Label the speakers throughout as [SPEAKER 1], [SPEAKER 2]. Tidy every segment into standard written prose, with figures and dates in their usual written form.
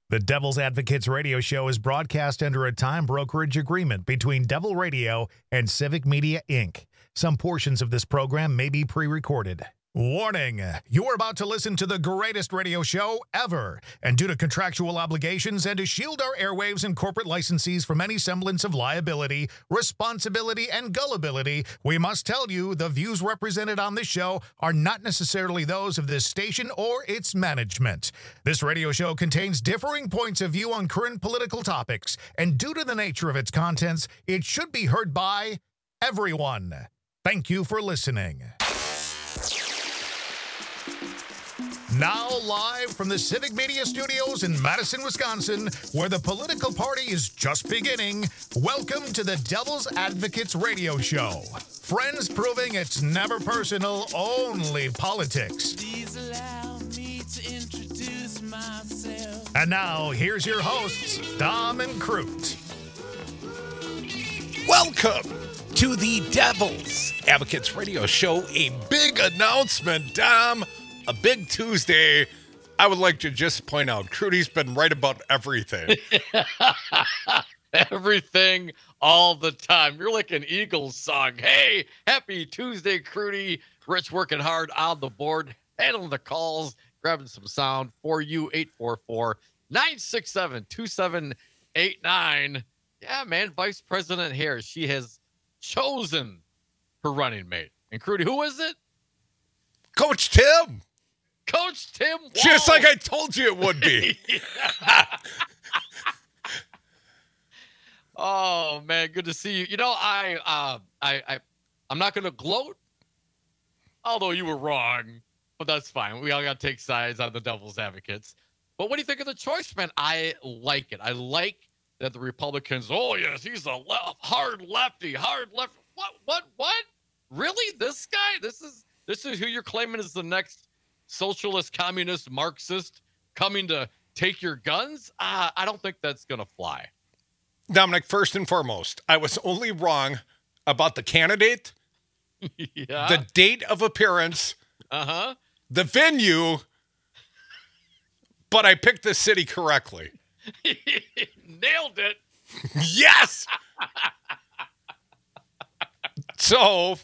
[SPEAKER 1] The Devil's Advocates radio show is broadcast under a time brokerage agreement between Devil Radio and Civic Media, Inc. Some portions of this program may be pre-recorded. Warning, you are about to listen to the greatest radio show ever. And due to contractual obligations and to shield our airwaves and corporate licensees from any semblance of liability, responsibility, and gullibility, we must tell you the views represented on this show are not necessarily those of this station or its management. This radio show contains differing points of view on current political topics, and due to the nature of its contents, it should be heard by everyone. Thank you for listening. Now live from the Civic Media Studios in Madison, Wisconsin, where the political party is just beginning, welcome to the Devil's Advocates radio show. Friends proving it's never personal, only politics.
[SPEAKER 2] Please allow me to introduce myself.
[SPEAKER 1] And now, here's your hosts, Dom and Crute.
[SPEAKER 3] Welcome to the Devil's Advocates radio show. A big announcement, Dom. A big Tuesday. I would like to just point out, Crudy's been right about everything.
[SPEAKER 4] Everything all the time. You're like an Eagles song. Hey, happy Tuesday, Crudy. Rich working hard on the board, handling the calls, grabbing some sound for you. 844-967-2789. Yeah, man, Vice President Harris, she has chosen her running mate. And Crudy, who is it?
[SPEAKER 3] Coach Tim.
[SPEAKER 4] Coach Tim Walz.
[SPEAKER 3] Just like I told you it would be.
[SPEAKER 4] Oh man, good to see you. You know, I'm not going to gloat, although you were wrong, but that's fine. We all got to take sides on the Devil's Advocates. But what do you think of the choice, man? I like it. I like that the Republicans. Oh yes, he's a hard lefty. What? Really? This guy? This is who you're claiming is the next socialist, communist, Marxist coming to take your guns? I don't think that's going to fly.
[SPEAKER 3] Dominic, first and foremost, I was only wrong about the candidate,
[SPEAKER 4] Yeah.
[SPEAKER 3] the date of appearance, the venue, but I picked the city correctly.
[SPEAKER 4] Nailed it.
[SPEAKER 3] Yes! So,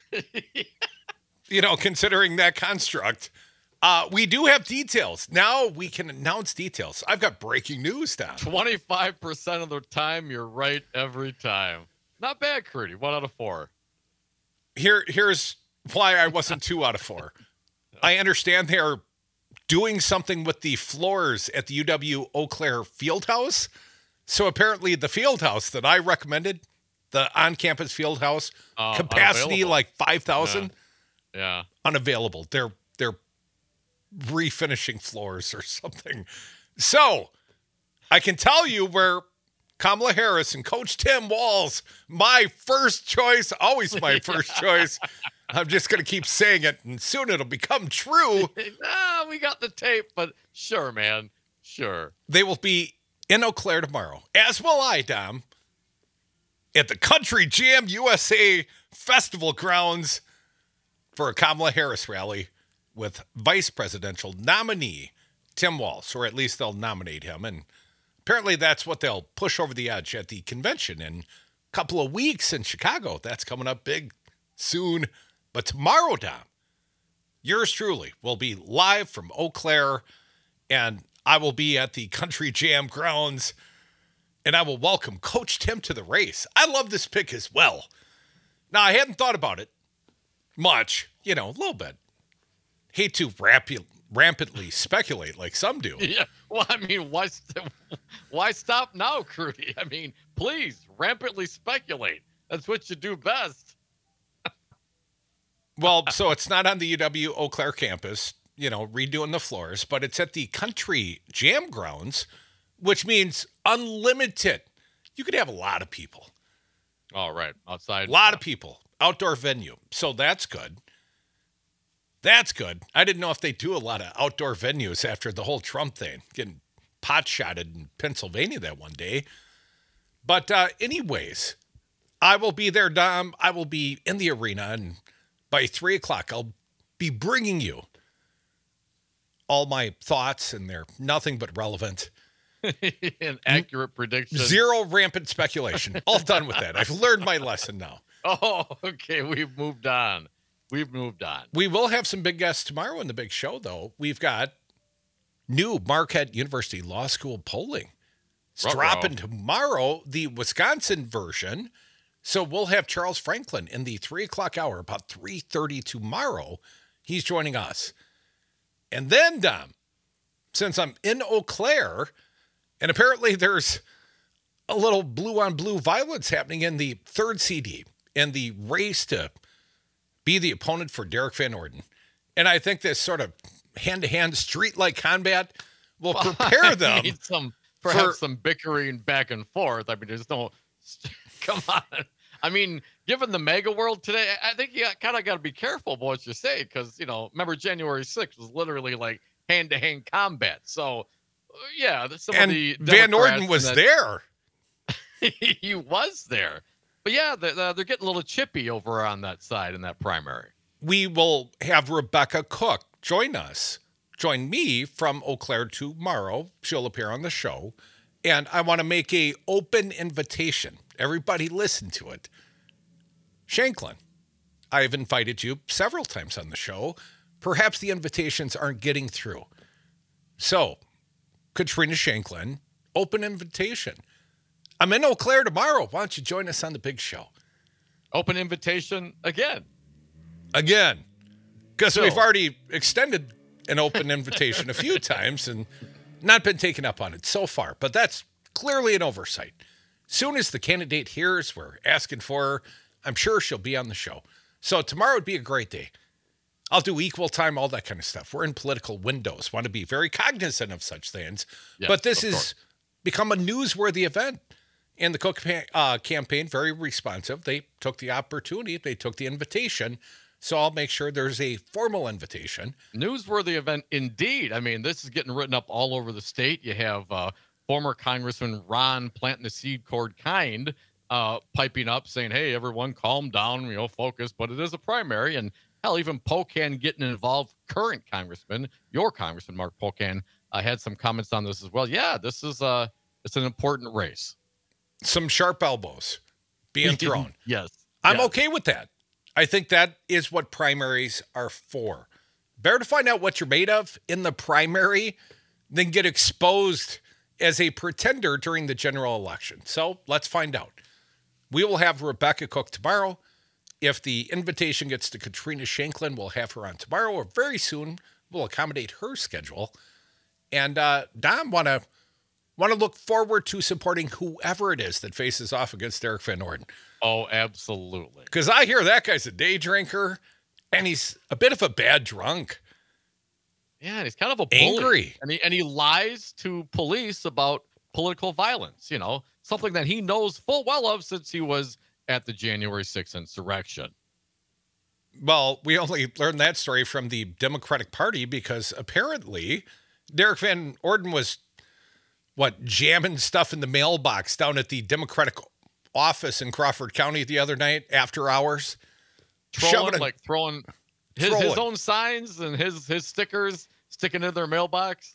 [SPEAKER 3] considering that construct, we do have details. Now we can announce details. I've got breaking news, Don.
[SPEAKER 4] 25% of the time, you're right every time. Not bad, Crudy. 1 out of 4.
[SPEAKER 3] Here's why I wasn't 2 out of 4. I understand they're doing something with the floors at the UW Eau Claire Fieldhouse. So apparently the Fieldhouse that I recommended, the on-campus Fieldhouse, capacity
[SPEAKER 4] unavailable.
[SPEAKER 3] like 5,000.
[SPEAKER 4] Yeah.
[SPEAKER 3] Unavailable. They're refinishing floors or something. So I can tell you where Kamala Harris and Coach Tim Walz, my first choice, always my first choice. I'm just going to keep saying it, and soon it'll become true.
[SPEAKER 4] We got the tape, but sure, man. Sure.
[SPEAKER 3] They will be in Eau Claire tomorrow, as will I, Dom, at the Country Jam USA Festival grounds for a Kamala Harris rally with vice presidential nominee Tim Walz, or at least they'll nominate him. And apparently that's what they'll push over the edge at the convention in a couple of weeks in Chicago. That's coming up big soon. But tomorrow, Dom, yours truly will be live from Eau Claire, and I will be at the Country Jam grounds, and I will welcome Coach Tim to the race. I love this pick as well. Now, I hadn't thought about it much, a little bit. Hate to rampantly speculate like some do.
[SPEAKER 4] Yeah. Well, I mean, why stop now, Crudy? I mean, please, rampantly speculate. That's what you do best.
[SPEAKER 3] Well, so it's not on the UW Eau Claire campus, redoing the floors, but it's at the Country Jam grounds, which means unlimited. You could have a lot of people.
[SPEAKER 4] All right. Outside.
[SPEAKER 3] A lot of people. Outdoor venue. So that's good. That's good. I didn't know if they do a lot of outdoor venues after the whole Trump thing, getting pot-shotted in Pennsylvania that one day. But anyways, I will be there, Dom. I will be in the arena, and by 3 o'clock, I'll be bringing you all my thoughts, and they're nothing but relevant.
[SPEAKER 4] An accurate prediction.
[SPEAKER 3] Zero rampant speculation. All done with that. I've learned my lesson now.
[SPEAKER 4] Oh, okay. We've moved on. We
[SPEAKER 3] will have some big guests tomorrow in the big show, though. We've got new Marquette University Law School polling. It's dropping tomorrow, the Wisconsin version. So we'll have Charles Franklin in the 3 o'clock hour, about 3:30 tomorrow. He's joining us. And then, Dom, since I'm in Eau Claire, and apparently there's a little blue-on-blue violence happening in the third CD and the race to be the opponent for Derek Van Orden. And I think this sort of hand-to-hand street-like combat will prepare them.
[SPEAKER 4] Perhaps some bickering back and forth. I mean, there's no... Come on. I mean, given the mega world today, I think you kind of got to be careful about what you say because, remember January 6th was literally like hand-to-hand combat. So, yeah.
[SPEAKER 3] Van Orden was there.
[SPEAKER 4] He was there. But, yeah, they're getting a little chippy over on that side in that primary.
[SPEAKER 3] We will have Rebecca Cook join me from Eau Claire tomorrow. She'll appear on the show. And I want to make an open invitation. Everybody listen to it. Shanklin, I've invited you several times on the show. Perhaps the invitations aren't getting through. So, Katrina Shanklin, open invitation. I'm in Eau Claire tomorrow. Why don't you join us on the big show?
[SPEAKER 4] Open invitation again.
[SPEAKER 3] Again. Because we've already extended an open invitation a few times and not been taken up on it so far. But that's clearly an oversight. Soon as the candidate hears we're asking for her, I'm sure she'll be on the show. So tomorrow would be a great day. I'll do equal time, all that kind of stuff. We're in political windows. Want to be very cognizant of such things. Yes, but this has become a newsworthy event. And the Cook campaign, very responsive. They took the opportunity. They took the invitation. So I'll make sure there's a formal invitation.
[SPEAKER 4] Newsworthy event indeed. I mean, this is getting written up all over the state. You have former Congressman Ron planting the seed cord kind piping up saying, hey, everyone calm down, focus. But it is a primary. And hell, even Pocan getting involved, current congressman, your congressman, Mark Pocan, had some comments on this as well. Yeah, this is it's an important race.
[SPEAKER 3] Some sharp elbows being thrown.
[SPEAKER 4] Yes.
[SPEAKER 3] I'm okay with that. I think that is what primaries are for. Better to find out what you're made of in the primary than get exposed as a pretender during the general election. So let's find out. We will have Rebecca Cook tomorrow. If the invitation gets to Katrina Shanklin, we'll have her on tomorrow or very soon. We'll accommodate her schedule. And Dom, want to look forward to supporting whoever it is that faces off against Derek Van Orden.
[SPEAKER 4] Oh, absolutely.
[SPEAKER 3] Because I hear that guy's a day drinker, and he's a bit of a bad drunk.
[SPEAKER 4] Yeah, and he's kind of a bully.
[SPEAKER 3] Angry.
[SPEAKER 4] And he lies to police about political violence, something that he knows full well of since he was at the January 6th insurrection.
[SPEAKER 3] Well, we only learned that story from the Democratic Party because apparently Derek Van Orden was, jamming stuff in the mailbox down at the Democratic office in Crawford County the other night after hours.
[SPEAKER 4] Throwing his own signs and his stickers sticking in their mailbox.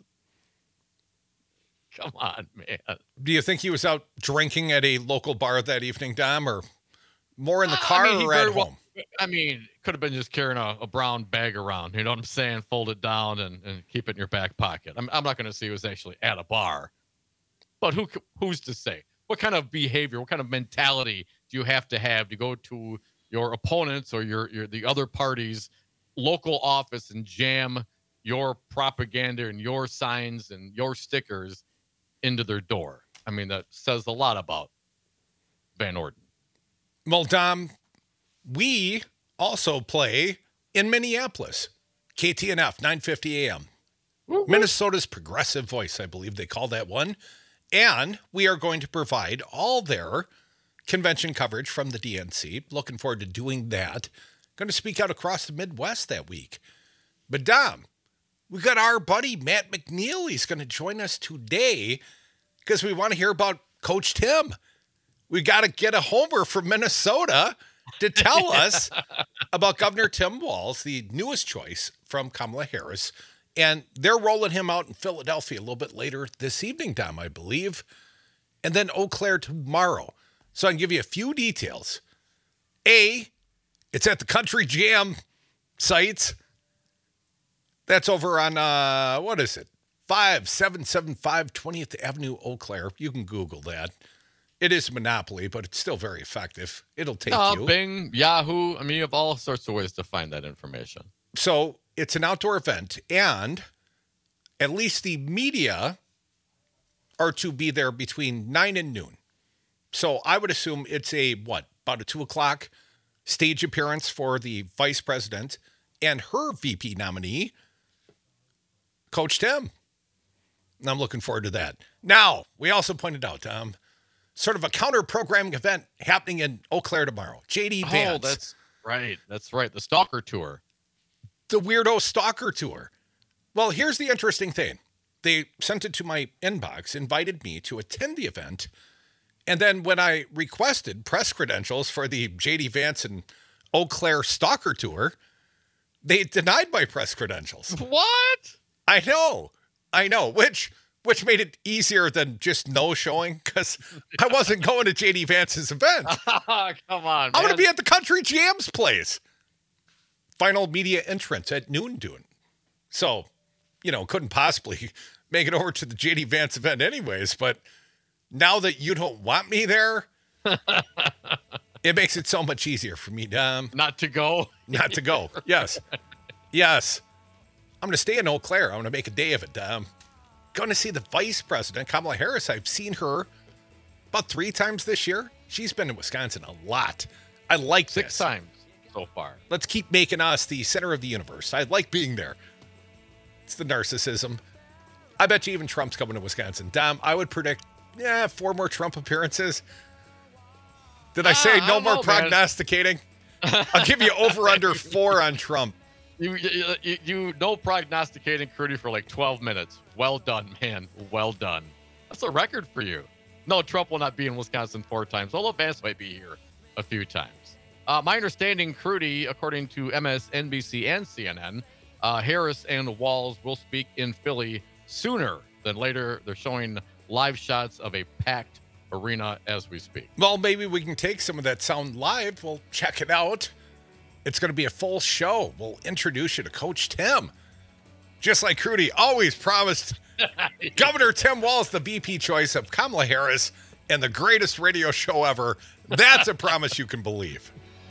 [SPEAKER 4] Come on, man.
[SPEAKER 3] Do you think he was out drinking at a local bar that evening, Dom, or more in the car or at home?
[SPEAKER 4] I mean, could have been just carrying a brown bag around. You know what I'm saying? Fold it down and keep it in your back pocket. I'm not going to say he was actually at a bar. But who's to say? What kind of behavior, what kind of mentality do you have to go to your opponents or the other party's local office and jam your propaganda and your signs and your stickers into their door? I mean, that says a lot about Van Orden.
[SPEAKER 3] Well, Dom, we also play in Minneapolis, KTNF, 950 AM. Mm-hmm. Minnesota's progressive voice, I believe they call that one. And we are going to provide all their convention coverage from the DNC. Looking forward to doing that. Going to speak out across the Midwest that week. But Dom, we got our buddy Matt McNeil. He's going to join us today because we want to hear about Coach Tim. We got to get a homer from Minnesota to tell us about Governor Tim Walz, the newest choice from Kamala Harris And they're rolling him out in Philadelphia a little bit later this evening, Dom, I believe. And then Eau Claire tomorrow. So I can give you a few details. A, it's at the Country Jam sites. That's over on, 5775 20th Avenue, Eau Claire. You can Google that. It is a monopoly, but it's still very effective. It'll take you.
[SPEAKER 4] Bing, Yahoo. I mean, you have all sorts of ways to find that information.
[SPEAKER 3] So it's an outdoor event, and at least the media are to be there between 9 and noon. So I would assume it's about a 2 o'clock stage appearance for the vice president and her VP nominee, Coach Tim. And I'm looking forward to that. Now, we also pointed out, sort of a counter-programming event happening in Eau Claire tomorrow. JD Vance.
[SPEAKER 4] Oh, that's right. That's right. The Stalker Tour.
[SPEAKER 3] The Weirdo Stalker Tour. Well, here's the interesting thing. They sent it to my inbox, invited me to attend the event, and then when I requested press credentials for the JD Vance and Eau Claire Stalker Tour, they denied my press credentials.
[SPEAKER 4] What?
[SPEAKER 3] I know, which made it easier than just no showing, because I wasn't going to JD Vance's event.
[SPEAKER 4] Come on, man.
[SPEAKER 3] I'm going to be at the Country Jam's place. Final media entrance at noon doing. So, couldn't possibly make it over to the JD Vance event anyways, but now that you don't want me there, it makes it so much easier for me, Dom.
[SPEAKER 4] Not to go.
[SPEAKER 3] Not to go. Yes. Yes. I'm going to stay in Eau Claire. I'm going to make a day of it, Dom. Going to see the vice president, Kamala Harris. I've seen her about 3 times this year. She's been in Wisconsin a lot. I like
[SPEAKER 4] 6 times so far.
[SPEAKER 3] Let's keep making us the center of the universe. I like being there. It's the narcissism. I bet you even Trump's coming to Wisconsin. Dom, I would predict, 4 more Trump appearances. Did I say no more prognosticating? I'll give you over under 4 on Trump.
[SPEAKER 4] You no prognosticating, Crudy, for like 12 minutes. Well done, man. Well done. That's a record for you. No, Trump will not be in Wisconsin 4 times, although Vance might be here a few times. My understanding, Crudy, according to MSNBC and CNN, Harris and Walz will speak in Philly sooner than later. They're showing live shots of a packed arena as we speak.
[SPEAKER 3] Well, maybe we can take some of that sound live. We'll check it out. It's going to be a full show. We'll introduce you to Coach Tim. Just like Crudy always promised, Governor Tim Walz, the VP choice of Kamala Harris and the greatest radio show ever. That's a promise you can believe.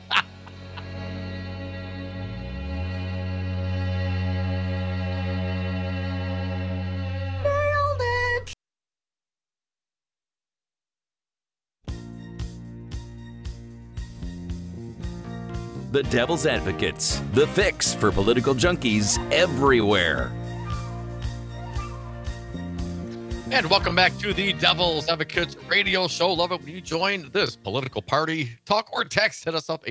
[SPEAKER 5] The Devil's Advocates, the fix for political junkies everywhere.
[SPEAKER 4] And welcome back to the Devil's Advocates radio show. Love it when you join this political party. Talk or text. Hit us up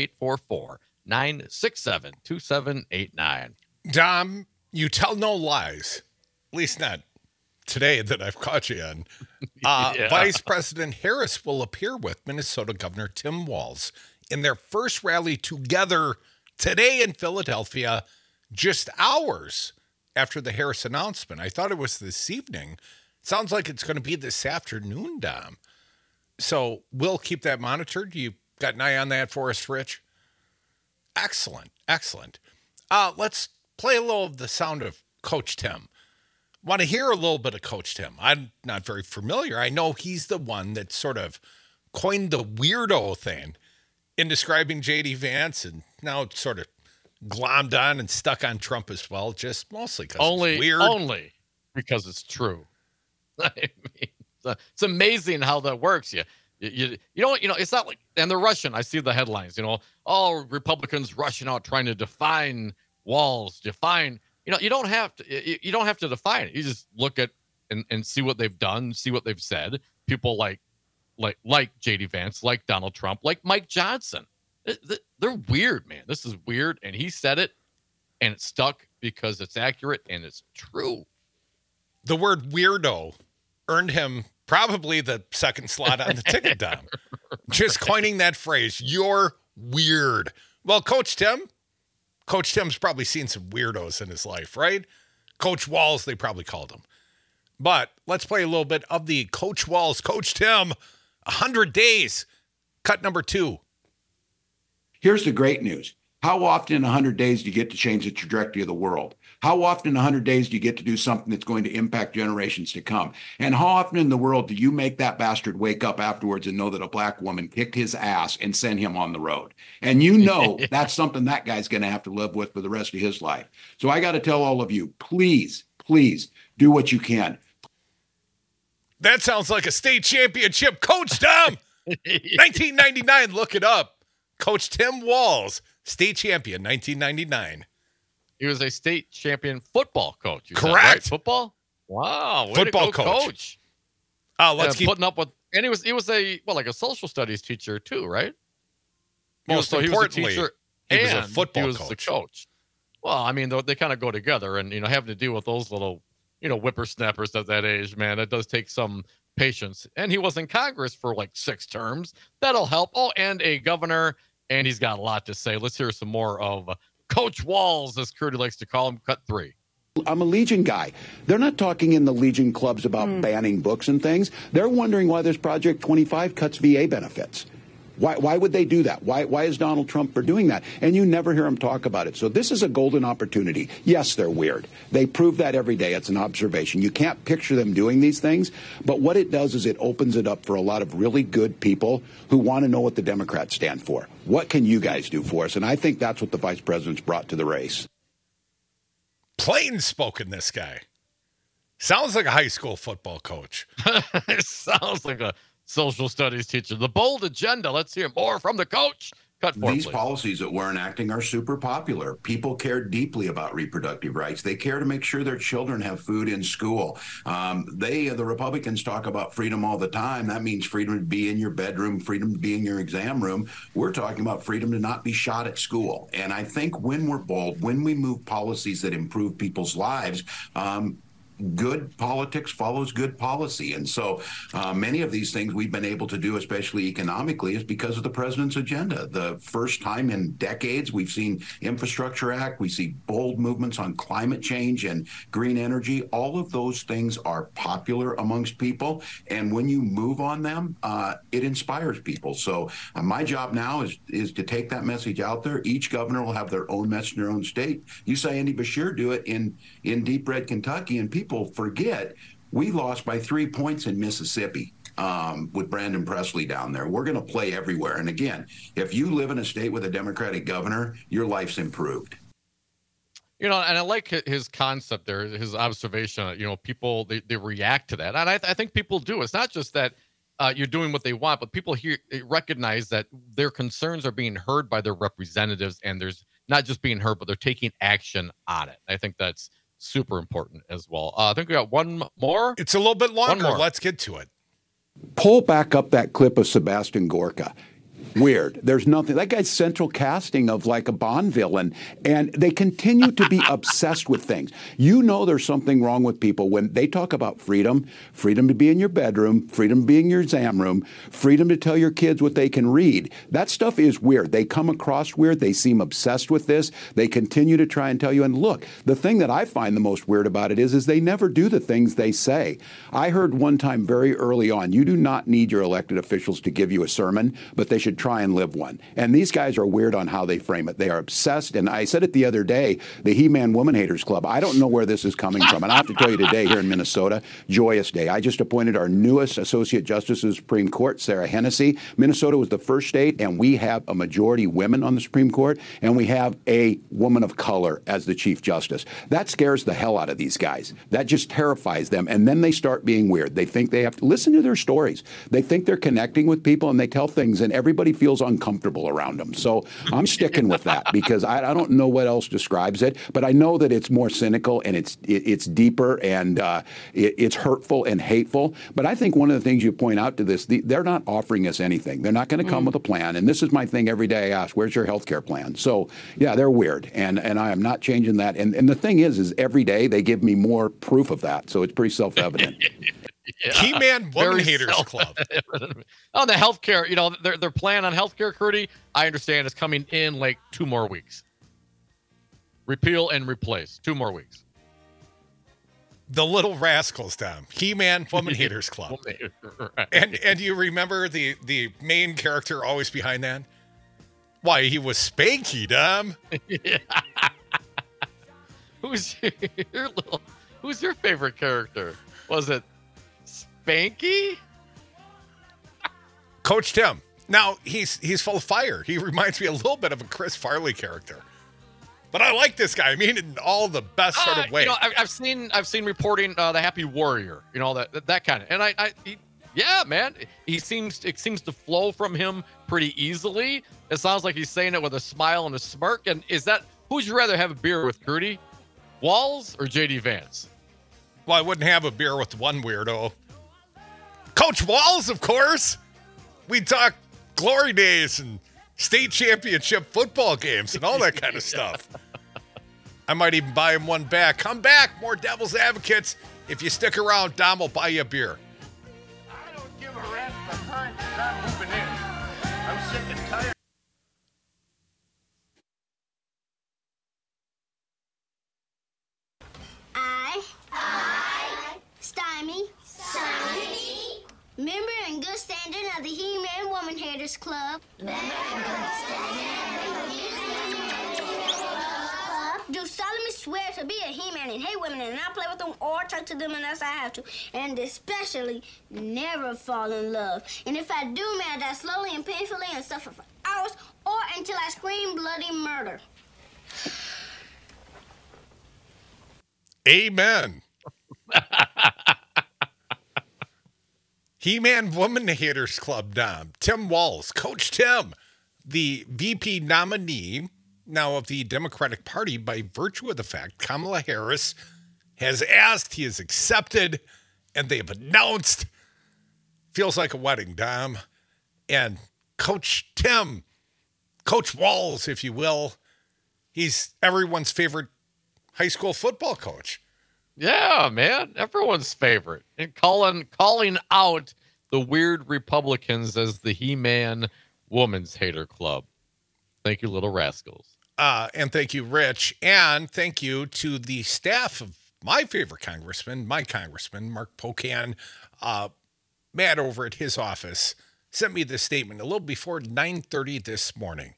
[SPEAKER 4] 844-967-2789.
[SPEAKER 3] Dom, you tell no lies. At least not today that I've caught you on. Vice President Harris will appear with Minnesota Governor Tim Walz in their first rally together today in Philadelphia, just hours after the Harris announcement. I thought it was this evening. Sounds like it's going to be this afternoon, Dom. So we'll keep that monitored. You got an eye on that for us, Rich? Excellent. Excellent. Let's play a little of the sound of Coach Tim. Want to hear a little bit of Coach Tim. I'm not very familiar. I know he's the one that sort of coined the weirdo thing in describing JD Vance, and now it's sort of glommed on and stuck on Trump as well, just mostly because it's weird.
[SPEAKER 4] Only because it's true. I mean, it's amazing how that works. You know, it's not like, and they're rushing. I see the headlines, all Republicans rushing out trying to define Walz, you don't have to define it. You just look at and see what they've done, see what they've said. People like JD Vance, like Donald Trump, like Mike Johnson. They're weird, man. This is weird. And he said it and it stuck because it's accurate and it's true.
[SPEAKER 3] The word weirdo earned him probably the second slot on the ticket, Dom. Just coining that phrase, you're weird. Well, Coach Tim's probably seen some weirdos in his life, right? Coach Walls, they probably called him. But let's play a little bit of the Coach Walls, Coach Tim, 100 days, cut number 2.
[SPEAKER 6] Here's the great news. How often in 100 days do you get to change the trajectory of the world? How often in 100 days do you get to do something that's going to impact generations to come? And how often in the world do you make that bastard wake up afterwards and know that a black woman kicked his ass and sent him on the road? And you know that's something that guy's going to have to live with for the rest of his life. So I got to tell all of you, please, please do what you can.
[SPEAKER 3] That sounds like a state championship. Coach Tim, 1999, look it up. Coach Tim Walls, state champion, 1999.
[SPEAKER 4] He was a state champion football coach.
[SPEAKER 3] Correct.
[SPEAKER 4] Right? Football? Wow. Way
[SPEAKER 3] Football
[SPEAKER 4] to go,
[SPEAKER 3] coach. Let's keep
[SPEAKER 4] putting up with, and he was like a social studies teacher too, right?
[SPEAKER 3] Most importantly,
[SPEAKER 4] he was a football coach. The coach. Well, I mean, they kind of go together, and having to deal with those little, whippersnappers at that age, man, it does take some patience. And he was in Congress for like 6 terms. That'll help. Oh, and a governor, and he's got a lot to say. Let's hear some more of Coach Walls, as Curdy likes to call him, cut 3.
[SPEAKER 7] I'm a Legion guy. They're not talking in the Legion clubs about banning books and things. They're wondering why this Project 25 cuts VA benefits. Why would they do that? Why is Donald Trump for doing that? And you never hear him talk about it. So this is a golden opportunity. Yes, they're weird. They prove that every day. It's an observation. You can't picture them doing these things. But what it does is it opens it up for a lot of really good people who want to know what the Democrats stand for. What can you guys do for us? And I think that's what the vice president's brought to the race.
[SPEAKER 3] Plain spoken, this guy. Sounds like a high school football coach.
[SPEAKER 4] It sounds like a social studies teacher. The bold agenda. Let's hear more from the coach. Cut 4,
[SPEAKER 6] These
[SPEAKER 4] please.
[SPEAKER 6] policies that we're enacting are super popular. People care deeply about reproductive rights. They care to make sure their children have food in school. The Republicans talk about freedom all the time. That means freedom to be in your bedroom, freedom to be in your exam room. We're talking about freedom to not be shot at school. And I think when we're bold, when we move policies that improve people's lives, good politics follows good policy. And so many of these things we've been able to do, especially economically, is because of the president's agenda. The first time in decades, we've seen Infrastructure Act. We see bold movements on climate change and green energy. All of those things are popular amongst people. And when you move on them, it inspires people. So my job now is to take that message out there. Each governor will have their own message in their own state. You saw Andy Beshear do it in Deep Red, Kentucky, and people forget we lost by 3 points in Mississippi with Brandon Presley down there. We're going to play everywhere. And again, if you live in a state with a Democratic governor, your life's improved.
[SPEAKER 4] And I like his concept there, his observation. People, they react to that. And I think people do. It's not just that you're doing what they want, but people here recognize that their concerns are being heard by their representatives, and there's not just being heard, but they're taking action on it. I think that's super important as well. I think we got one more.
[SPEAKER 3] It's a little bit longer. Let's get to it.
[SPEAKER 7] Pull back up that clip of Sebastian Gorka. Weird. There's nothing. That guy's central casting of like a Bond villain, and they continue to be obsessed with things. There's something wrong with people when they talk about freedom to be in your bedroom, freedom to be in your exam room, freedom to tell your kids what they can read. That stuff is weird. They come across weird. They seem obsessed with this. They continue to try and tell you. And look, the thing that I find the most weird about it is they never do the things they say. I heard one time very early on, you do not need your elected officials to give you a sermon, but they should try and live one. And these guys are weird on how they frame it. They are obsessed. And I said it the other day, the He-Man Woman Haters Club, I don't know where this is coming from. And I have to tell you today here in Minnesota, joyous day. I just appointed our newest Associate Justice of the Supreme Court, Sarah Hennessy. Minnesota was the first state, and we have a majority women on the Supreme Court, and we have a woman of color as the Chief Justice. That scares the hell out of these guys. That just terrifies them. And then they start being weird. They think they have to listen to their stories. They think they're connecting with people, and they tell things, and everybody feels uncomfortable around them. So I'm sticking with that because I don't know what else describes it, but I know that it's more cynical and it's deeper and it's hurtful and hateful. But I think one of the things you point out to this, they're not offering us anything. They're not going to come with a plan. And this is my thing every day. I ask, where's your health care plan? So yeah, they're weird. And I am not changing that. And the thing is every day they give me more proof of that. So it's pretty self-evident.
[SPEAKER 3] Yeah. He-Man Woman Haters Club.
[SPEAKER 4] On the healthcare, their plan on healthcare, Curdy, I understand is coming in like 2 more weeks. Repeal and replace, 2 more weeks.
[SPEAKER 3] The Little Rascals, Tom. He-Man Woman Haters Club.
[SPEAKER 4] Right.
[SPEAKER 3] And you remember the main character always behind that? Why, he was Spanky, Dom.
[SPEAKER 4] Yeah. Who's your favorite character? Was it Spanky?
[SPEAKER 3] Coach Tim. Now, he's full of fire. He reminds me a little bit of a Chris Farley character. But I like this guy. I mean, in all the best sort of ways.
[SPEAKER 4] I've seen reporting the Happy Warrior, that kind of, and yeah, man, it seems to flow from him pretty easily. It sounds like he's saying it with a smile and a smirk. And who'd you rather have a beer with, Crudy? Walls or JD Vance?
[SPEAKER 3] Well, I wouldn't have a beer with one weirdo. Coach Walls, of course. We talk glory days and state championship football games and all that kind of stuff. I might even buy him one back. Come back, more Devil's Advocates. If you stick around, Dom will buy you a beer.
[SPEAKER 8] I don't give a rat's behind because I'm moving in. I'm sick and tired.
[SPEAKER 9] I, Stymie, member in good standing of the He-Man Woman Haters Club, do solemnly swear to be a He-Man and hate women and not play with them or talk to them unless I have to, and especially never fall in love. And if I do, may I die slowly and painfully and suffer for hours or until I scream bloody murder.
[SPEAKER 3] Amen. He-Man Woman Haters Club, Dom. Tim Walls. Coach Tim, the VP nominee now of the Democratic Party by virtue of the fact Kamala Harris has asked, he has accepted, and they have announced. Feels like a wedding, Dom. And Coach Tim, Coach Walls, if you will, he's everyone's favorite high school football coach.
[SPEAKER 4] Yeah, man, everyone's favorite. And calling out the weird Republicans as the He-Man Woman's Hater Club. Thank you, Little Rascals.
[SPEAKER 3] And thank you, Rich. And thank you to the staff of my favorite congressman, Mark Pocan. Matt over at his office sent me this statement a little before 9:30 this morning.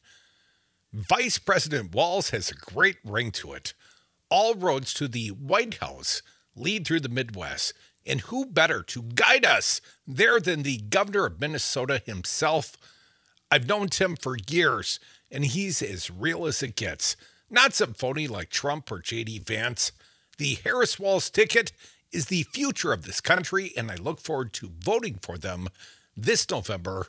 [SPEAKER 3] Vice President Walz has a great ring to it. All roads to the White House lead through the Midwest, and who better to guide us there than the governor of Minnesota himself? I've known Tim for years, and he's as real as it gets. Not some phony like Trump or J.D. Vance. The Harris-Walz ticket is the future of this country, and I look forward to voting for them this November,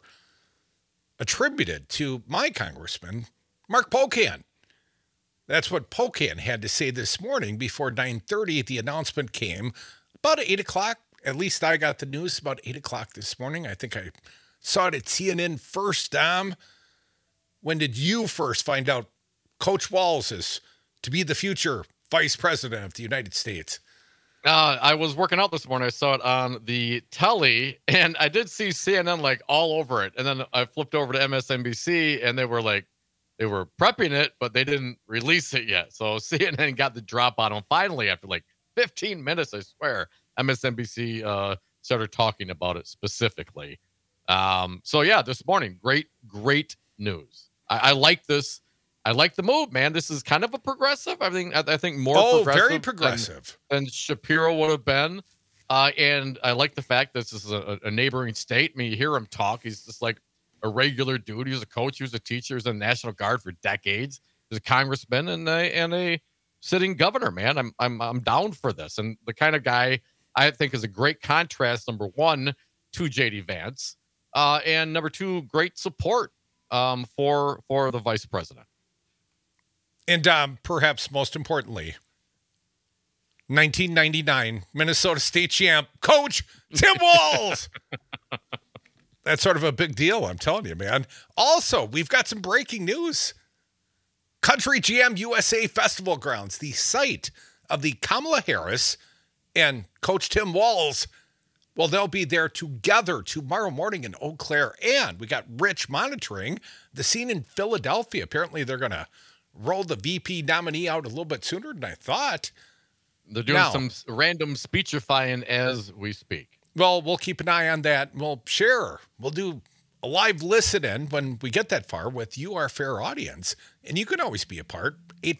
[SPEAKER 3] attributed to my congressman, Mark Pocan. That's what Pocan had to say this morning before 9:30. The announcement came about 8 o'clock. At least I got the news about 8 o'clock this morning. I think I saw it at CNN first, Dom. When did you first find out Coach Walz is to be the future vice president of the United States?
[SPEAKER 4] I was working out this morning. I saw it on the telly, and I did see CNN like all over it. And then I flipped over to MSNBC, and they were prepping it, but they didn't release it yet. So CNN got the drop on them finally after like 15 minutes, I swear. MSNBC started talking about it specifically. So yeah, this morning, great news. I like this. I like the move, man. This is kind of a progressive. I think more progressive.
[SPEAKER 3] Very progressive
[SPEAKER 4] than Shapiro would have been. And I like the fact that this is a neighboring state. I mean, you hear him talk. He's just like a regular dude. He was a coach. He was a teacher. He was in the National Guard for decades. He was a congressman and a sitting governor, man. I'm down for this. And the kind of guy I think is a great contrast, number one, to J.D. Vance. And number two, great support for the vice president.
[SPEAKER 3] And perhaps most importantly, 1999 Minnesota State champ, Coach Tim Walz. That's sort of a big deal, I'm telling you, man. Also, we've got some breaking news. Country Jam USA Festival Grounds, the site of the Kamala Harris and Coach Tim Walz. Well, they'll be there together tomorrow morning in Eau Claire. And we got Rich monitoring the scene in Philadelphia. Apparently, they're going to roll the VP nominee out a little bit sooner than I thought.
[SPEAKER 4] They're doing
[SPEAKER 3] Now-
[SPEAKER 4] some random speechifying as we speak.
[SPEAKER 3] Well, we'll keep an eye on that. We'll share. We'll do a live listen in when we get that far with you, our fair audience. And you can always be a part,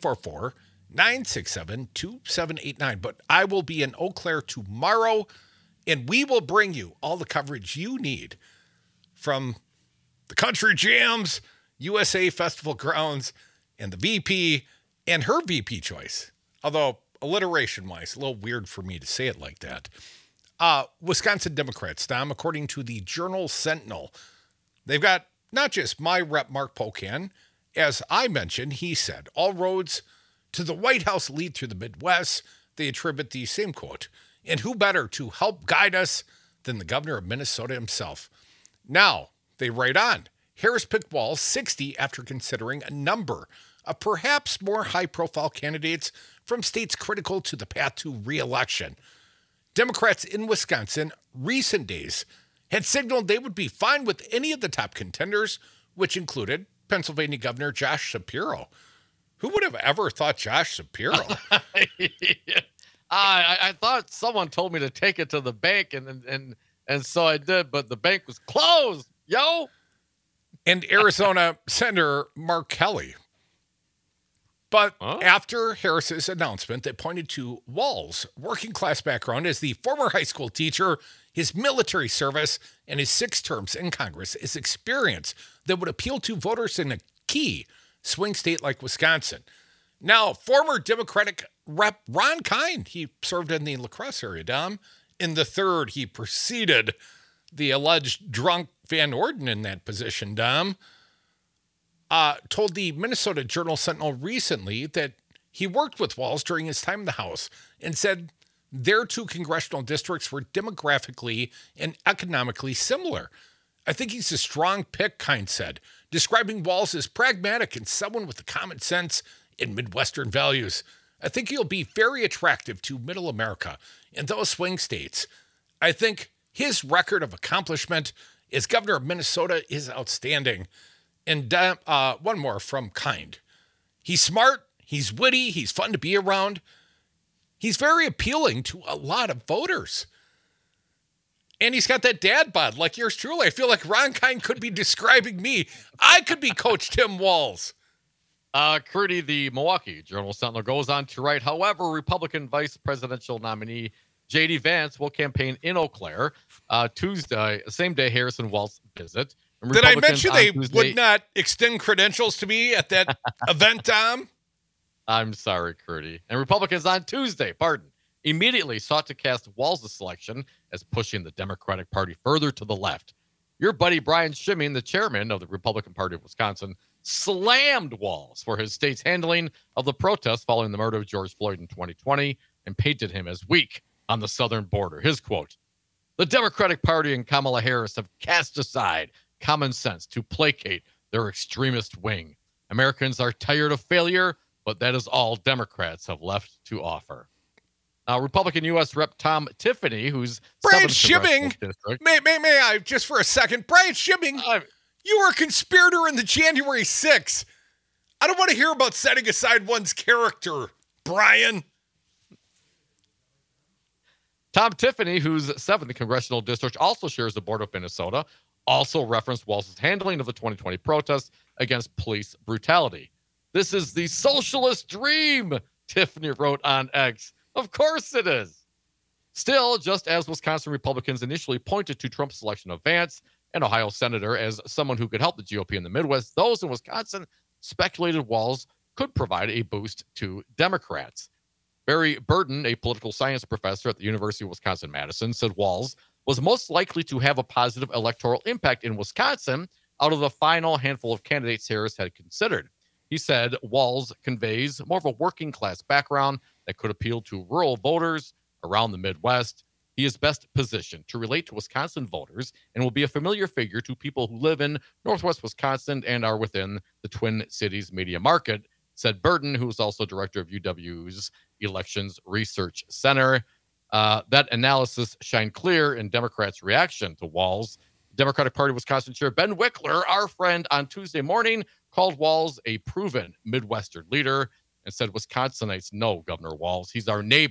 [SPEAKER 3] 844-967-2789. But I will be in Eau Claire tomorrow, and we will bring you all the coverage you need from the Country Jams, USA Festival grounds, and the VP and her VP choice. Although, alliteration-wise, a little weird for me to say it like that. Wisconsin Democrats, Dom, according to the Journal Sentinel, they've got not just my rep, Mark Pocan. As I mentioned, he said, all roads to the White House lead through the Midwest. They attribute the same quote. And who better to help guide us than the governor of Minnesota himself? Now, they write on. Harris picked Walz 60 after considering a number of perhaps more high-profile candidates from states critical to the path to re-election. Democrats in Wisconsin, recent days, had signaled they would be fine with any of the top contenders, which included Pennsylvania Governor Josh Shapiro. Who would have ever thought Josh Shapiro?
[SPEAKER 4] I thought someone told me to take it to the bank, and so I did, but the bank was closed, yo.
[SPEAKER 3] And Arizona Senator Mark Kelly. But after Harris's announcement that pointed to Walz's working class background as the former high school teacher, his military service, and his 6 terms in Congress is experience that would appeal to voters in a key swing state like Wisconsin. Now, former Democratic Rep Ron Kind, he served in the La Crosse area, Dom. In the 3rd, he preceded the alleged drunk Van Orden in that position, Dom. Told the Minnesota Journal Sentinel recently that he worked with Walz during his time in the House and said their 2 congressional districts were demographically and economically similar. I think he's a strong pick, Kind said, describing Walz as pragmatic and someone with the common sense and Midwestern values. I think he'll be very attractive to Middle America and those swing states. I think his record of accomplishment as governor of Minnesota is outstanding. And one more from Kind. He's smart, he's witty, he's fun to be around. He's very appealing to a lot of voters. And he's got that dad bod like yours truly. I feel like Ron Kind could be describing me. I could be Coach Tim Walz.
[SPEAKER 4] Curdy, the Milwaukee Journal Sentinel, goes on to write, however, Republican vice presidential nominee J.D. Vance will campaign in Eau Claire Tuesday, same day Harrison Walz visit.
[SPEAKER 3] Did I mention they would not extend credentials to me at that event, Tom?
[SPEAKER 4] I'm sorry, Curdy. And Republicans on Tuesday, immediately sought to cast Walz's selection as pushing the Democratic Party further to the left. Your buddy Brian Schimming, the chairman of the Republican Party of Wisconsin, slammed Walz for his state's handling of the protests following the murder of George Floyd in 2020 and painted him as weak on the southern border. His quote, the Democratic Party and Kamala Harris have cast aside common sense to placate their extremist wing. Americans are tired of failure, but that is all Democrats have left to offer. Republican U.S. Rep Tom Tiffany, who's
[SPEAKER 3] Brian Schimming, may I just for a second, Brian Schimming, you were a conspirator in the January 6th. I don't want to hear about setting aside one's character, Brian.
[SPEAKER 4] Tom Tiffany, whose 7th congressional district also shares the border of Minnesota, also referenced Walz's handling of the 2020 protests against police brutality. This is the socialist dream, Tiffany wrote on X. Of course it is. Still, just as Wisconsin Republicans initially pointed to Trump's selection of Vance, an Ohio senator, as someone who could help the GOP in the Midwest, those in Wisconsin speculated Walz could provide a boost to Democrats. Barry Burton, a political science professor at the University of Wisconsin-Madison, said Walz was most likely to have a positive electoral impact in Wisconsin out of the final handful of candidates Harris had considered. He said Walz conveys more of a working class background that could appeal to rural voters around the Midwest. He is best positioned to relate to Wisconsin voters and will be a familiar figure to people who live in Northwest Wisconsin and are within the Twin Cities media market, said Burton, who is also director of UW's Elections Research Center. That analysis shined clear in Democrats' reaction to Walz. Democratic Party Wisconsin Chair Ben Wickler, our friend, on Tuesday morning, called Walz a proven Midwestern leader and said Wisconsinites know Governor Walz. He's our neighbor.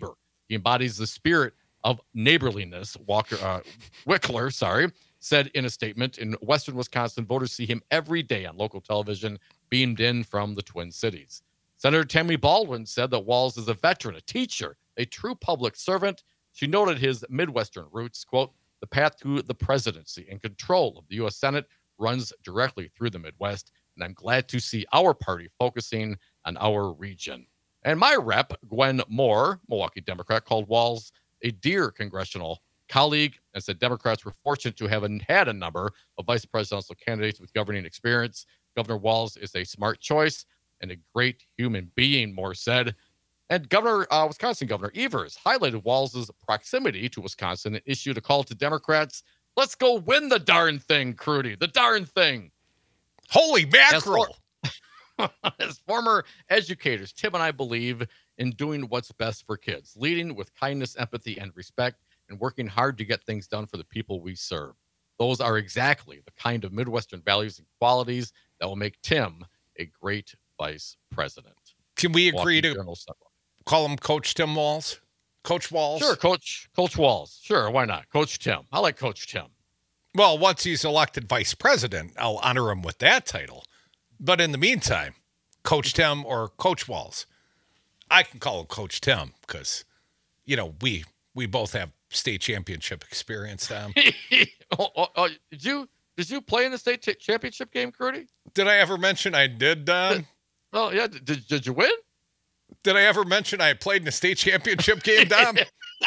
[SPEAKER 4] He embodies the spirit of neighborliness. Wickler, said in a statement. In Western Wisconsin, voters see him every day on local television, beamed in from the Twin Cities. Senator Tammy Baldwin said that Walz is a veteran, a teacher, a true public servant. She noted his Midwestern roots, quote, the path to the presidency and control of the U.S. Senate runs directly through the Midwest, and I'm glad to see our party focusing on our region. And my rep, Gwen Moore, Milwaukee Democrat, called Walz a dear congressional colleague and said Democrats were fortunate to have had a number of vice presidential candidates with governing experience. Governor Walz is a smart choice and a great human being, Moore said. And Wisconsin Governor Evers highlighted Walz's proximity to Wisconsin and issued a call to Democrats. Let's go win the darn thing, Crudy. The darn thing.
[SPEAKER 3] Holy mackerel.
[SPEAKER 4] As former educators, Tim and I believe in doing what's best for kids, leading with kindness, empathy, and respect, and working hard to get things done for the people we serve. Those are exactly the kind of Midwestern values and qualities that will make Tim a great vice president.
[SPEAKER 3] Can we agree to call him Coach Tim Walz? Coach Walz?
[SPEAKER 4] Sure, Coach Walz. Sure, why not? Coach Tim. I like Coach Tim.
[SPEAKER 3] Well, once he's elected vice president, I'll honor him with that title. But in the meantime, Coach Tim or Coach Walz. I can call him Coach Tim because, you know, we both have state championship experience, Tom.
[SPEAKER 4] Did you play in the state championship game, Crudy?
[SPEAKER 3] Did I ever mention I did, Don?
[SPEAKER 4] Oh, yeah. Did you win?
[SPEAKER 3] Did I ever mention I played in a state championship game, Dom?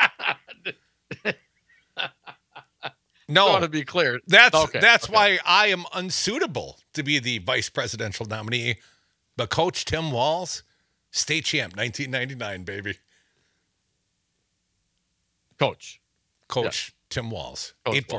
[SPEAKER 3] No.
[SPEAKER 4] I want to be clear.
[SPEAKER 3] That's why I am unsuitable to be the vice presidential nominee. But Coach Tim Walz, state champ, 1999, baby.
[SPEAKER 4] Coach
[SPEAKER 3] Tim Walz,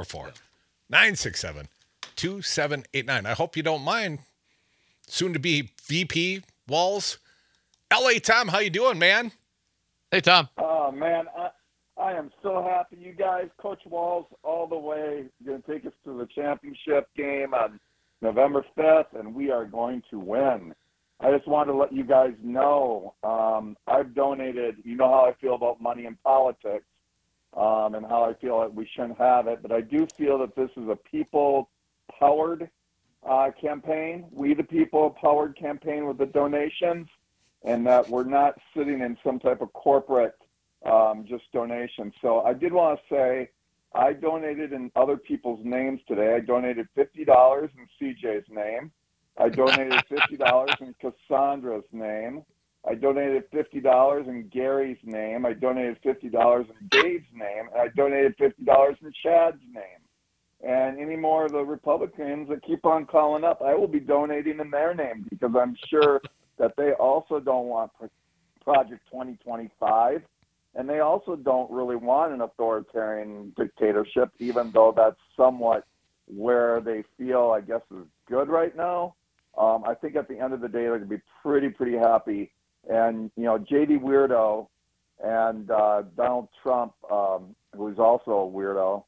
[SPEAKER 3] 844-967-2789. I hope you don't mind. Soon to be VP Walz. LA Tom, how you doing, man?
[SPEAKER 4] Hey, Tom.
[SPEAKER 10] Oh, man, I am so happy you guys, Coach Walz, all the way. You're going to take us to the championship game on November 5th, and we are going to win. I just wanted to let you guys know I've donated. You know how I feel about money in politics and how I feel that we shouldn't have it, but I do feel that this is a people-powered campaign. We the people-powered campaign with the donations, and that we're not sitting in some type of corporate just donation. So I did want to say I donated in other people's names today. I donated $50 in CJ's name. I donated $50 in Cassandra's name. I donated $50 in Gary's name. I donated $50 in Dave's name. And I donated $50 in Chad's name. And any more of the Republicans that keep on calling up, I will be donating in their name because I'm sure that they also don't want Project 2025, and they also don't really want an authoritarian dictatorship, even though that's somewhat where they feel, I guess, is good right now. I think at the end of the day, they're going to be pretty happy. And, you know, J.D. Weirdo and Donald Trump, who's also a weirdo,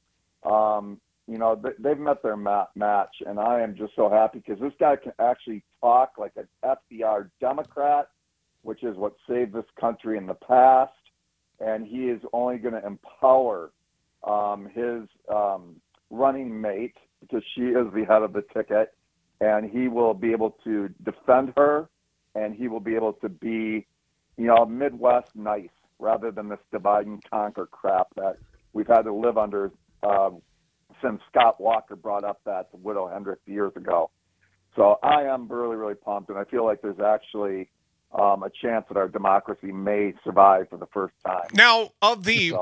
[SPEAKER 10] you know, they've met their match, and I am just so happy because this guy can actually talk like an FDR Democrat, which is what saved this country in the past, and he is only going to empower his running mate because she is the head of the ticket, and he will be able to defend her, and he will be able to be, you know, Midwest nice rather than this divide and conquer crap that we've had to live under since Scott Walker brought up that widow Hendrick years ago. So I am really pumped, and I feel like there's actually a chance that our democracy may survive for the first time.
[SPEAKER 3] Now, of the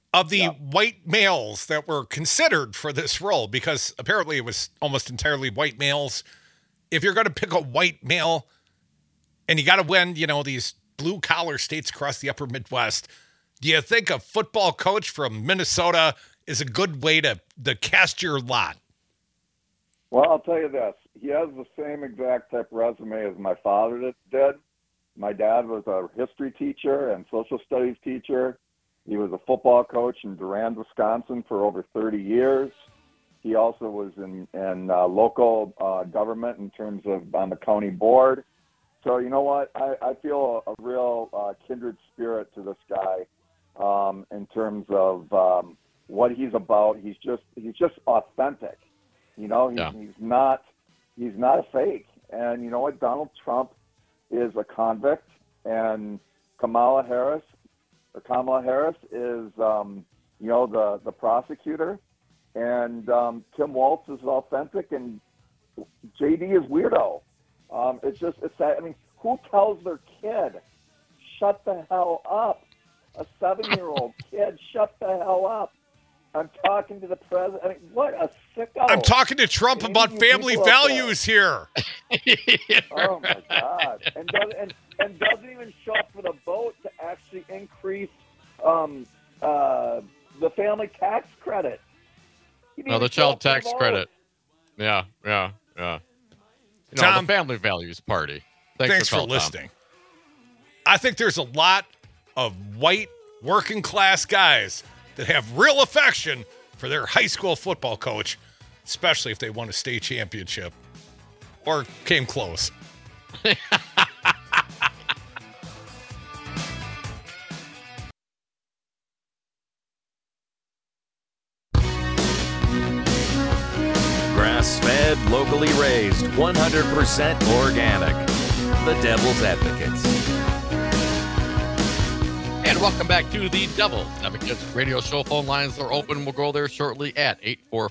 [SPEAKER 3] white males that were considered for this role, because apparently it was almost entirely white males, if you're going to pick a white male and you got to win, you know, these blue-collar states across the upper Midwest, do you think a football coach from Minnesota is a good way to cast your lot?
[SPEAKER 10] Well, I'll tell you this. He has the same exact type resume as my father did. My dad was a history teacher and social studies teacher. He was a football coach in Durand, Wisconsin for over 30 years. He also was in local government in terms of on the county board. So, you know what? I feel a real kindred spirit to this guy. in terms of what he's about. He's just authentic. You know, he's not a fake. And you know what? Donald Trump is a convict, and Kamala Harris is the prosecutor, and Tim Walz is authentic, and JD is weirdo. It's sad. I mean, who tells their kid, shut the hell up? A 7-year-old kid, shut the hell up. I'm talking to the president. I mean, what a sicko.
[SPEAKER 3] I'm talking to Trump about family values here.
[SPEAKER 10] Oh, my God. And doesn't even show up for the vote to actually increase the family tax credit.
[SPEAKER 4] The child tax credit. Yeah. You know,
[SPEAKER 3] Tom,
[SPEAKER 4] the Family Values Party.
[SPEAKER 3] Thanks for listening. Tom. I think there's a lot of white working class guys that have real affection for their high school football coach, especially if they won a state championship or came close.
[SPEAKER 5] Grass-fed, locally raised, 100% organic. The Devil's Advocates.
[SPEAKER 4] And welcome back to the Devil's Advocates radio show. Phone lines are open. We'll go there shortly at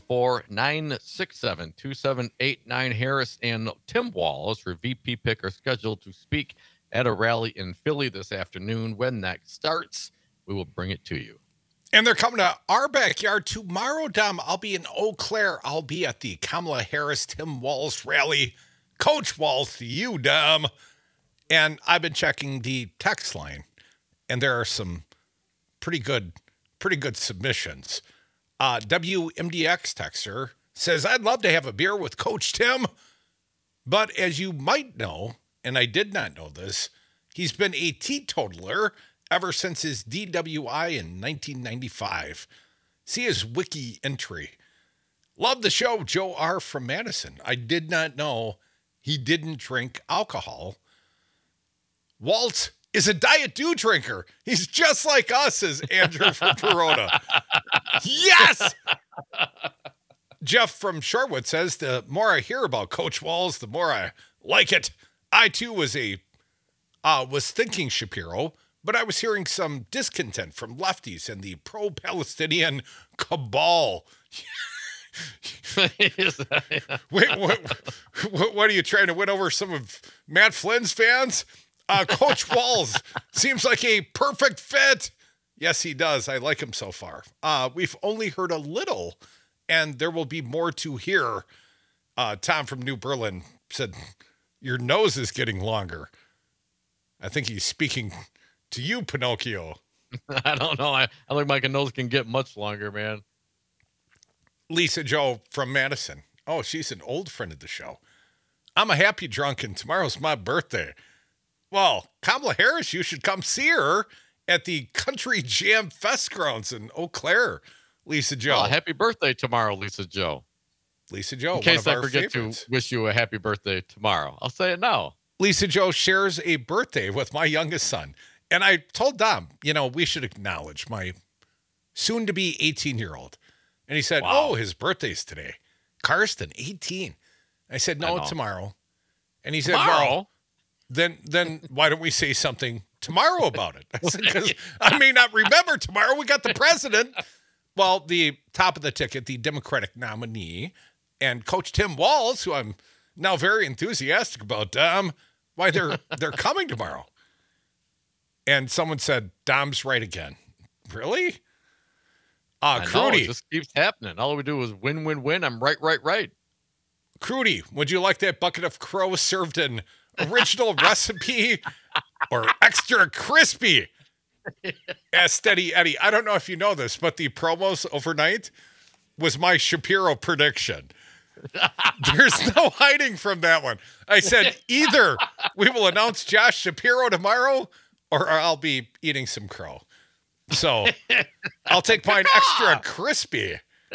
[SPEAKER 4] 844-967-2789. Harris and Tim Walz, your VP pick, are scheduled to speak at a rally in Philly this afternoon. When that starts, we will bring it to you.
[SPEAKER 3] And they're coming to our backyard tomorrow, Dom. I'll be in Eau Claire. I'll be at the Kamala Harris, Tim Walz rally. Coach Walz to you, Dom. And I've been checking the text line, and there are some pretty good submissions. WMDX texter says, I'd love to have a beer with Coach Tim, but as you might know, and I did not know this, he's been a teetotaler ever since his DWI in 1995. See his wiki entry. Love the show, Joe R. from Madison. I did not know he didn't drink alcohol. Walt is a Diet Dew drinker. He's just like us, says Andrew from Verona. Yes! Jeff from Shorewood says, the more I hear about Coach Walz, the more I like it. I, too, was thinking Shapiro, but I was hearing some discontent from lefties and the pro-Palestinian cabal. Wait, what are you trying to win over some of Matt Flynn's fans? Coach Walz seems like a perfect fit. Yes, he does. I like him so far. We've only heard a little, and there will be more to hear. Tom from New Berlin said, your nose is getting longer. I think he's speaking to you, Pinocchio.
[SPEAKER 4] I don't know. I don't think my nose can get much longer, man.
[SPEAKER 3] Lisa Joe from Madison. Oh, she's an old friend of the show. I'm a happy drunk, and tomorrow's my birthday. Well, Kamala Harris, you should come see her at the Country Jam Fest grounds in Eau Claire, Lisa Joe.
[SPEAKER 4] Well, happy birthday tomorrow, Lisa Joe.
[SPEAKER 3] Lisa Joe,
[SPEAKER 4] in case
[SPEAKER 3] one of
[SPEAKER 4] I
[SPEAKER 3] our
[SPEAKER 4] forget
[SPEAKER 3] favorites.
[SPEAKER 4] to wish you a happy birthday tomorrow. I'll say it now.
[SPEAKER 3] Lisa Joe shares a birthday with my youngest son. And I told Dom, we should acknowledge my soon-to-be 18-year-old. And he said, wow. Oh, his birthday's today. Karsten, 18. I said, no, tomorrow. And he said, well, then why don't we say something tomorrow about it? I said, because I may not remember tomorrow. We got the president. Well, the top of the ticket, the Democratic nominee, and Coach Tim Walz, who I'm now very enthusiastic about, Dom, why they're coming tomorrow. And someone said, Dom's right again. Really? Crudy.
[SPEAKER 4] It just keeps happening. All we do is win, win, win. I'm right.
[SPEAKER 3] Crudy, would you like that bucket of crow served in original recipe or extra crispy? As Steady Eddie. I don't know if you know this, but the promos overnight was my Shapiro prediction. There's no hiding from that one. I said either we will announce Josh Shapiro tomorrow or I'll be eating some crow. So I'll take mine extra crispy.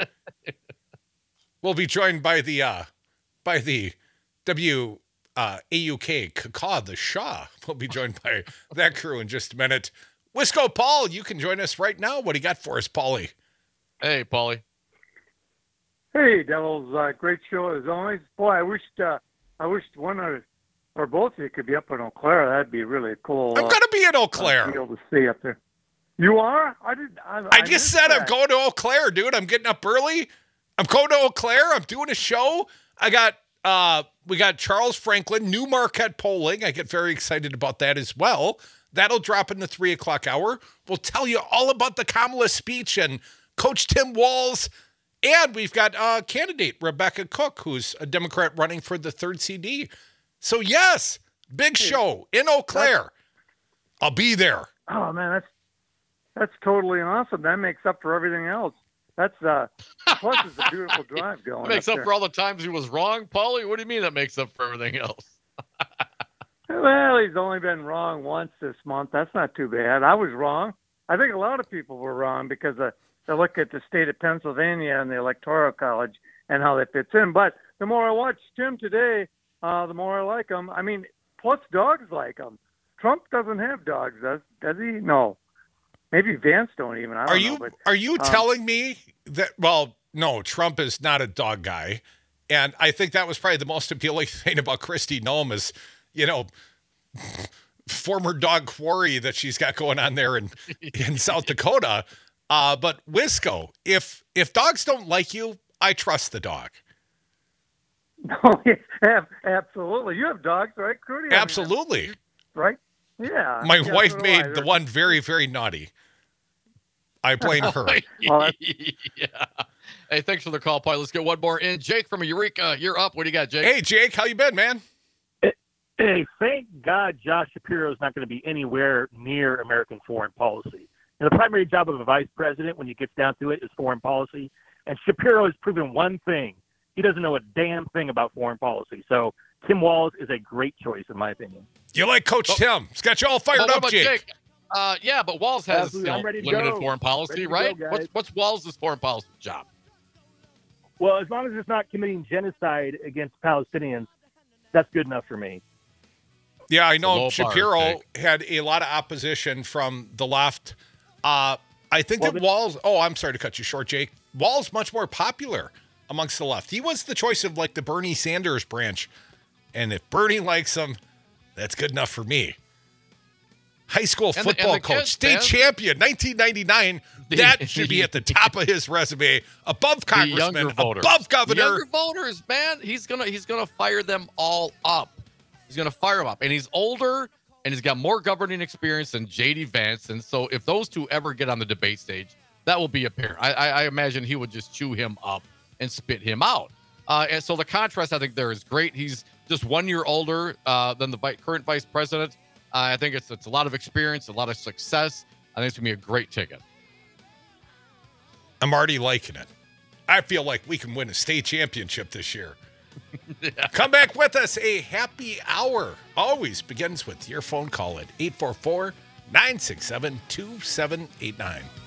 [SPEAKER 3] We'll be joined by the AUK Kaka the Shah. We'll be joined by that crew in just a minute. Wisco Paul, you can join us right now. What do you got for us, Paulie?
[SPEAKER 4] Hey, Paulie.
[SPEAKER 11] Hey, Devils, great show as always. Boy, I wished one or both of you could be up in Eau Claire. That'd be really cool.
[SPEAKER 3] I'm going to be in Eau Claire.
[SPEAKER 11] Be able to see up there. You are?
[SPEAKER 3] I just said I'm going to Eau Claire, dude. I'm getting up early. I'm going to Eau Claire. I'm doing a show. We got Charles Franklin, new Marquette polling. I get very excited about that as well. That'll drop in the 3 o'clock hour. We'll tell you all about the Kamala speech and Coach Tim Walz. And we've got candidate Rebecca Cook, who's a Democrat running for the 3rd CD. So, yes, big show in Eau Claire. I'll be there.
[SPEAKER 11] Oh, man, that's totally awesome. That makes up for everything else. That's plus it's a beautiful drive going.
[SPEAKER 4] It makes up for all the times he was wrong, Paulie. What do you mean that makes up for everything else?
[SPEAKER 11] Well, he's only been wrong once this month. That's not too bad. I was wrong. I think a lot of people were wrong because they look at the state of Pennsylvania and the Electoral College and how that fits in. But the more I watch Tim today, the more I like him. I mean, plus dogs like him. Trump doesn't have dogs, does he? No. Maybe Vance don't even. I don't know. But,
[SPEAKER 3] are you telling me that, well, no, Trump is not a dog guy. And I think that was probably the most appealing thing about Kristi Noem is, former dog quarry that she's got going on there in South Dakota. But Wisco, if dogs don't like you, I trust the dog.
[SPEAKER 11] No, absolutely. You have dogs, right, Crudy?
[SPEAKER 3] Absolutely.
[SPEAKER 11] Right? Yeah.
[SPEAKER 3] My wife made the one very, very naughty. I blame her.
[SPEAKER 4] Yeah. Hey, thanks for the call, Paulie. Let's get one more in. Jake from Eureka, you're up. What do you got, Jake?
[SPEAKER 3] Hey, Jake, how you been, man?
[SPEAKER 12] Hey, thank God Josh Shapiro is not going to be anywhere near American foreign policy. And the primary job of a vice president, when it gets down to it, is foreign policy. And Shapiro has proven one thing. He doesn't know a damn thing about foreign policy. So Tim Walz is a great choice, in my opinion.
[SPEAKER 3] You like Coach Tim? He's got you all fired up, Jake.
[SPEAKER 4] Yeah, but Walz has limited
[SPEAKER 12] go.
[SPEAKER 4] foreign policy, right?
[SPEAKER 12] Go,
[SPEAKER 4] what's Walz's foreign policy job?
[SPEAKER 12] Well, as long as it's not committing genocide against Palestinians, that's good enough for me.
[SPEAKER 3] Yeah, I know Shapiro had a lot of opposition from the left. I think that Walz, I'm sorry to cut you short, Jake. Walz much more popular amongst the left. He was the choice of like the Bernie Sanders branch. And if Bernie likes him, that's good enough for me. High school football coach, state champion, 1999. That should be at the top of his resume, above congressman, above governor.
[SPEAKER 4] Younger voters, man, he's gonna fire them all up. He's gonna fire them up, and he's older, and he's got more governing experience than J.D. Vance. And so, if those two ever get on the debate stage, that will be apparent. I imagine he would just chew him up and spit him out. And so, the contrast I think there is great. He's just 1 year older than the current vice president. I think it's a lot of experience, a lot of success. I think it's going to be a great ticket.
[SPEAKER 3] I'm already liking it. I feel like we can win a state championship this year. Yeah. Come back with us. A happy hour always begins with your phone call at 844-967-2789.